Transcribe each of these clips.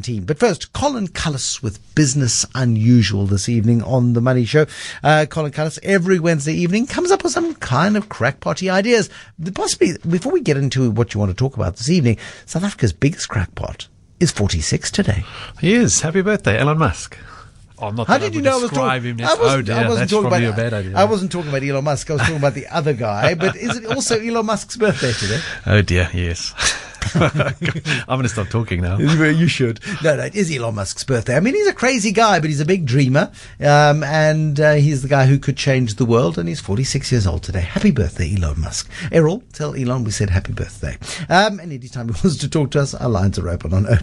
team. But first, Colin Cullis with Business Unusual this evening on The Money Show. Colin Cullis every Wednesday evening comes up with some kind of crackpotty ideas. Possibly, before we get into what you want to talk about this evening, South Africa's biggest crackpot is 46 today. He is. Happy birthday, Elon Musk. Oh, not How did you know I was talking? That's probably a bad idea. I wasn't talking about Elon Musk. I was talking about the other guy. But is it also Elon Musk's birthday today? Oh dear, yes. I'm going to stop talking now. You should. No, it is Elon Musk's birthday. I mean, he's a crazy guy, but he's a big dreamer. And he's the guy who could change the world. And he's 46 years old today. Happy birthday, Elon Musk. Errol, tell Elon we said happy birthday. And anytime he wants to talk to us, our lines are open on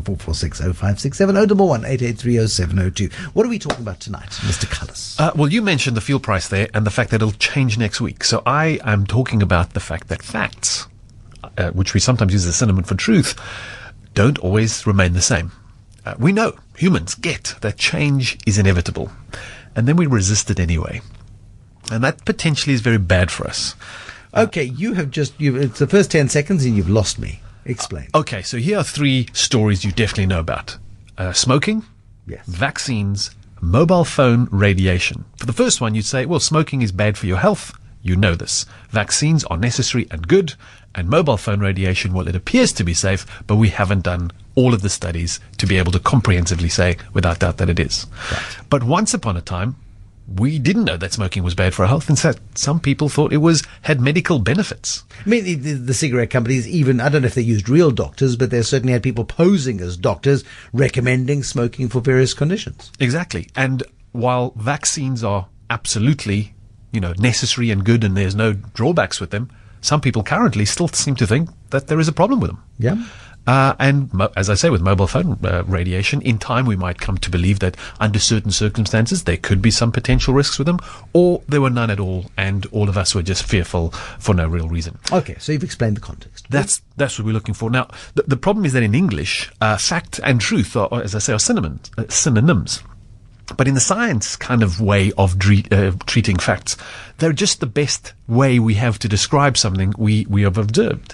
0214460567, 011-8830702. What are we talking about tonight, Mr. Cullis? Well, you mentioned the fuel price there and the fact that it'll change next week. So I am talking about the fact that facts, which we sometimes use as a synonym for truth, don't always remain the same. We know, humans get that change is inevitable, and then we resist it anyway. And that potentially is very bad for us. Okay, it's the first 10 seconds and you've lost me. Explain. Okay, so here are 3 stories you definitely know about. Smoking, yes, vaccines, mobile phone radiation. For the first one, you'd say, well, smoking is bad for your health. You know this. Vaccines are necessary and good, and mobile phone radiation, well, it appears to be safe, but we haven't done all of the studies to be able to comprehensively say without doubt that it is. Right. But once upon a time, we didn't know that smoking was bad for our health. In fact, some people thought it had medical benefits. I mean, the cigarette companies even, I don't know if they used real doctors, but they certainly had people posing as doctors recommending smoking for various conditions. Exactly. And while vaccines are absolutely, necessary and good and there's no drawbacks with them, some people currently still seem to think that there is a problem with them. Yeah. And as I say, with mobile phone radiation, in time we might come to believe that under certain circumstances there could be some potential risks with them, or there were none at all, and all of us were just fearful for no real reason. Okay, so you've explained the context. That's what we're looking for. Now, the problem is that in English, fact and truth are, as I say, are synonyms. But in the science kind of way of treating facts, they're just the best way we have to describe something we have observed.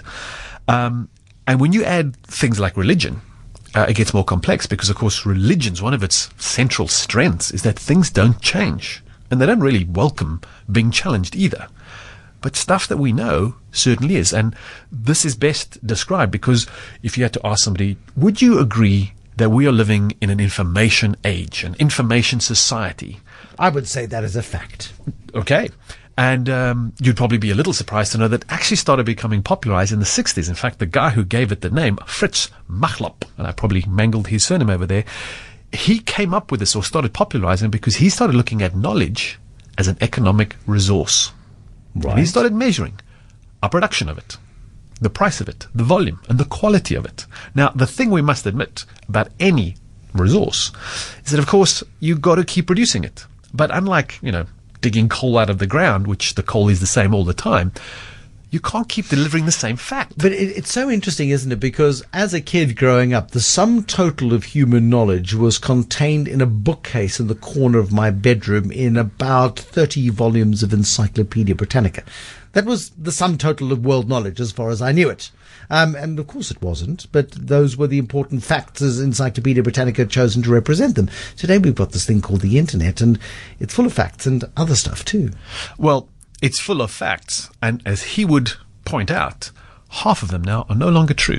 And when you add things like religion, it gets more complex because, of course, religion's one of its central strengths is that things don't change. And they don't really welcome being challenged either. But stuff that we know certainly is. And this is best described because if you had to ask somebody, would you agree that we are living in an information age, an information society? I would say that is a fact. Okay. And you'd probably be a little surprised to know that actually started becoming popularized in the 60s. In fact, the guy who gave it the name, Fritz Machlup, and I probably mangled his surname over there, he came up with this or started popularizing because he started looking at knowledge as an economic resource. Right. And he started measuring our production of it, the price of it, the volume, and the quality of it. Now, the thing we must admit about any resource is that, of course, you've got to keep producing it. But unlike, digging coal out of the ground, which the coal is the same all the time, you can't keep delivering the same fact. But it's so interesting, isn't it? Because as a kid growing up, the sum total of human knowledge was contained in a bookcase in the corner of my bedroom in about 30 volumes of Encyclopedia Britannica. That was the sum total of world knowledge as far as I knew it. And of course it wasn't, but those were the important facts as Encyclopedia Britannica had chosen to represent them. Today we've got this thing called the internet, and it's full of facts and other stuff too. Well, it's full of facts, and as he would point out, half of them now are no longer true.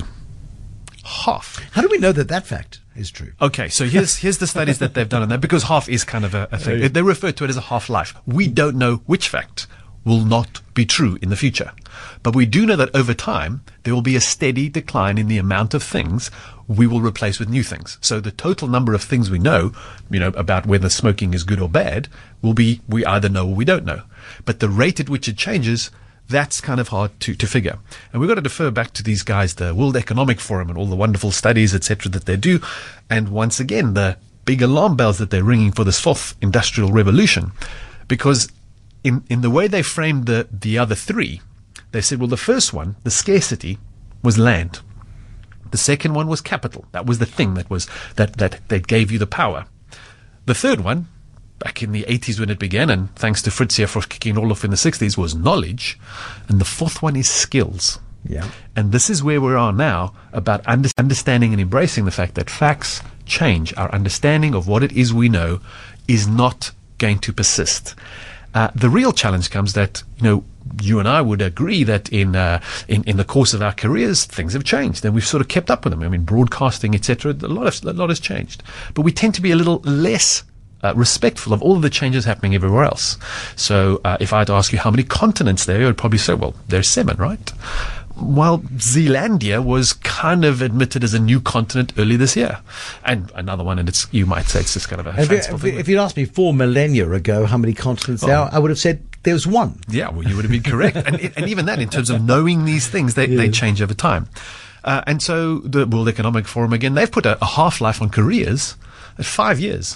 Half. How do we know that fact is true? Okay, so here's the studies that they've done on that, because half is kind of a thing. They refer to it as a half-life. We don't know which fact will not be true in the future. But we do know that over time, there will be a steady decline in the amount of things we will replace with new things. So the total number of things we know, about whether smoking is good or bad, will be we either know or we don't know. But the rate at which it changes, that's kind of hard to figure. And we've got to defer back to these guys, the World Economic Forum and all the wonderful studies, etc., that they do. And once again, the big alarm bells that they're ringing for this fourth industrial revolution. Because in the way they framed the other three, they said, well, the first one, the scarcity, was land. The second one was capital. That was the thing that gave you the power. The third one, back in the 80s when it began, and thanks to Fritz here for kicking it all off in the 60s, was knowledge. And the fourth one is skills. Yeah. And this is where we are now, about understanding and embracing the fact that facts change. Our understanding of what it is we know is not going to persist. The real challenge comes that, you and I would agree that in the course of our careers, things have changed, and we've sort of kept up with them. I mean, broadcasting, etc., a lot has changed. But we tend to be a little less respectful of all of the changes happening everywhere else. So if I had to ask you how many continents there are, you'd probably say, well, there's 7, right? Well, Zealandia was kind of admitted as a new continent early this year. And another one, and you might say it's just kind of a fanciful thing. If you'd asked me 4 millennia ago how many continents there are, I would have said there's 1. Yeah, well, you would have been correct. and even that, in terms of knowing these things, they change over time. And so the World Economic Forum, again, they've put a half-life on careers at 5 years,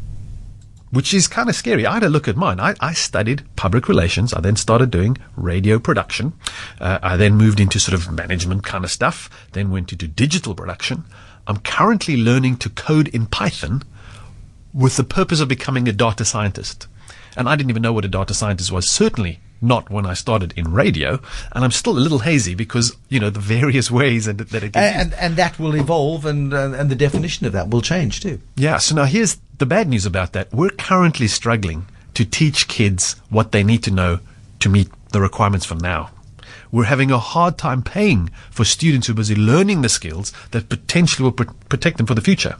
which is kind of scary. I had a look at mine. I studied public relations. I then started doing radio production. I then moved into sort of management kind of stuff, then went into digital production. I'm currently learning to code in Python with the purpose of becoming a data scientist. And I didn't even know what a data scientist was, certainly not when I started in radio. And I'm still a little hazy because, the various ways that it gets and that will evolve, and the definition of that will change too. Yeah, so now here's the bad news about that. We're currently struggling to teach kids what they need to know to meet the requirements for now. We're having a hard time paying for students who are busy learning the skills that potentially will protect them for the future.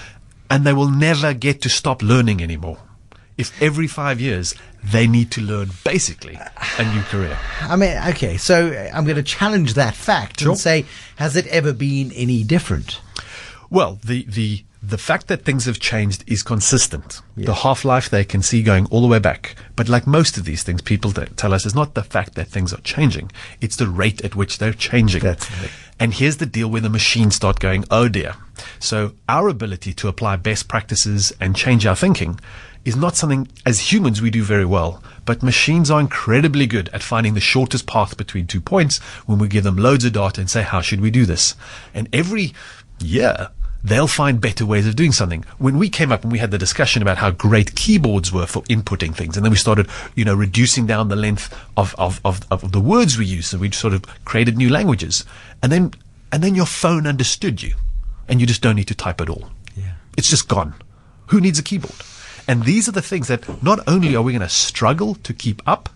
And they will never get to stop learning anymore if every 5 years they need to learn basically a new career. I mean, okay, so I'm going to challenge that fact and say, has it ever been any different? Well, the fact that things have changed is consistent. Yeah. The half-life they can see going all the way back. But like most of these things, people tell us, it's not the fact that things are changing. It's the rate at which they're changing. And here's the deal where the machines start going, oh dear. So our ability to apply best practices and change our thinking is not something as humans we do very well. But machines are incredibly good at finding the shortest path between 2 points when we give them loads of data and say, how should we do this? And every year, they'll find better ways of doing something. When we came up and we had the discussion about how great keyboards were for inputting things, and then we started, reducing down the length of the words we use, so we sort of created new languages. And then your phone understood you, and you just don't need to type at all. Yeah. It's just gone. Who needs a keyboard? And these are the things that not only are we going to struggle to keep up,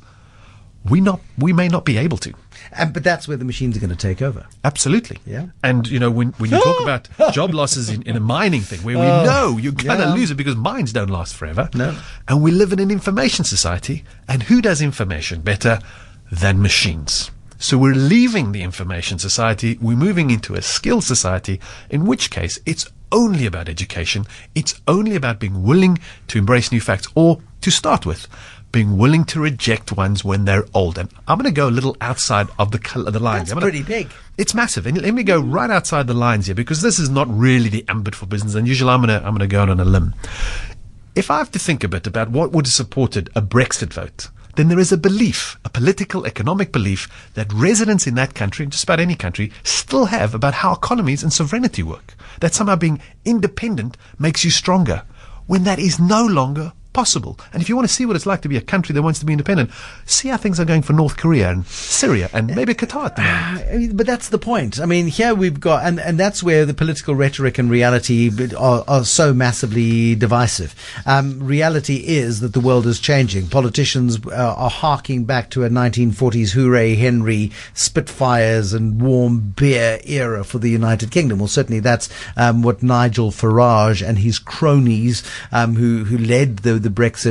we may not be able to. But that's where the machines are going to take over. Absolutely. Yeah. And, when you talk about job losses in a mining thing, where we know you're going to lose it because mines don't last forever. No. And we live in an information society. And who does information better than machines? So we're leaving the information society. We're moving into a skills society, in which case it's only about education. It's only about being willing to embrace new facts, or to start with, being willing to reject ones when they're old. And I'm going to go a little outside of the lines. That's pretty big. It's massive. And let me go right outside the lines here, because this is not really the ambit for business. And usually I'm going to go on a limb. If I have to think a bit about what would have supported a Brexit vote, then there is a belief, a political, economic belief, that residents in that country, just about any country, still have about how economies and sovereignty work. That somehow being independent makes you stronger, when that is no longer possible. And if you want to see what it's like to be a country that wants to be independent, see how things are going for North Korea and Syria and maybe Qatar at the moment. But that's the point. I mean, here we've got, and that's where the political rhetoric and reality are so massively divisive. Reality is that the world is changing. Politicians are harking back to a 1940s hooray Henry, Spitfires and warm beer era for the United Kingdom. Well, certainly that's what Nigel Farage and his cronies, who led the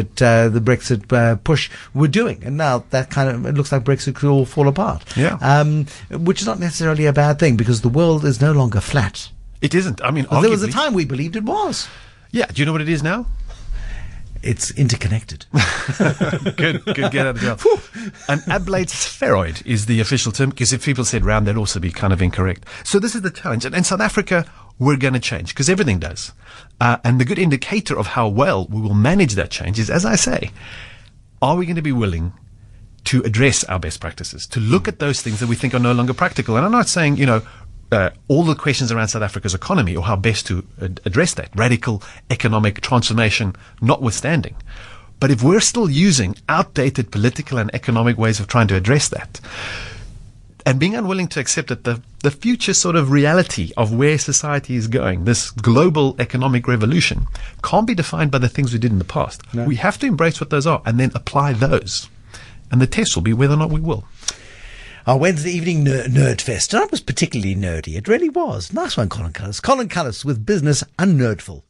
Brexit push were doing, and now that it looks like Brexit could all fall apart. Yeah, which is not necessarily a bad thing, because the world is no longer flat. It isn't. I mean, there was a time we believed it was. Yeah. Do you know what it is now? It's interconnected. Good, get out of jail. An ablate spheroid is the official term, because if people said round, they'd also be kind of incorrect. So this is the challenge. And in South Africa, we're going to change, because everything does. And the good indicator of how well we will manage that change is, as I say, are we going to be willing to address our best practices, to look at those things that we think are no longer practical? And I'm not saying, all the questions around South Africa's economy or how best to address that, radical economic transformation notwithstanding. But if we're still using outdated political and economic ways of trying to address that, and being unwilling to accept that the future sort of reality of where society is going, this global economic revolution, can't be defined by the things we did in the past. No. We have to embrace what those are and then apply those. And the test will be whether or not we will. Our Wednesday evening Nerd Fest. And that was particularly nerdy. It really was. Nice one, Colin Cullis. Colin Cullis with Business Unnerdful.